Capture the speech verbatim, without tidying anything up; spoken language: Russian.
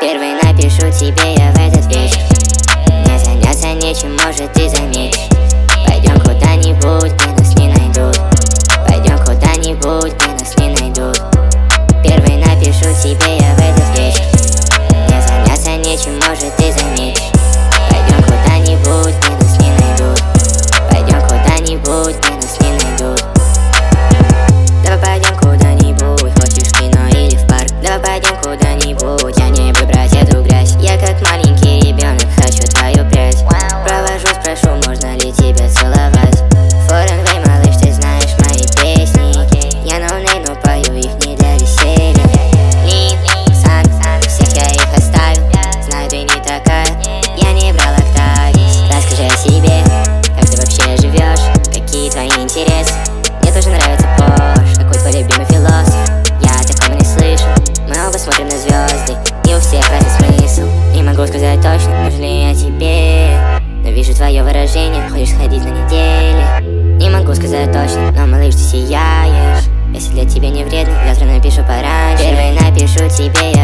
Первый напишу тебе я в этот вечер. Не заняться нечем, может ты заметишь. Пойдем куда-нибудь, где нас не найдут. Пойдем куда-нибудь, где нас не найдут. Первый напишу тебе я в этот вечер. Не заняться нечем, может ты заметишь. Пойдем куда-нибудь, где нас не найдут. Пойдем куда-нибудь, где нас не найдут. Давай пойдем куда-нибудь, хочешь в кино или в парк. Давай пойдем куда-нибудь, а не выбрать эту грязь. Я как маленький ребенок, хочу твою прядь. Провожу, спрошу, можно ли тебя целовать. Форенгвей, малыш, ты знаешь мои песни. Я ноунейм, но пою их не для веселья. Лин, сан, всех я их оставил. Знаю, ты не такая, я не брал Октавис. Расскажи о себе, как ты вообще живешь, какие твои интересы. Мне тоже нравится Порш, какой твой любимый философ. Я о таком не слышал. Мы оба смотрим на звезды, и у всех разный смысл. Не могу сказать точно, нужен ли я тебе, но вижу твое выражение, хочешь сходить на неделе. Не могу сказать точно, но малыш, ты сияешь. Если для тебя не вредно, завтра напишу пораньше. Первый напишу тебе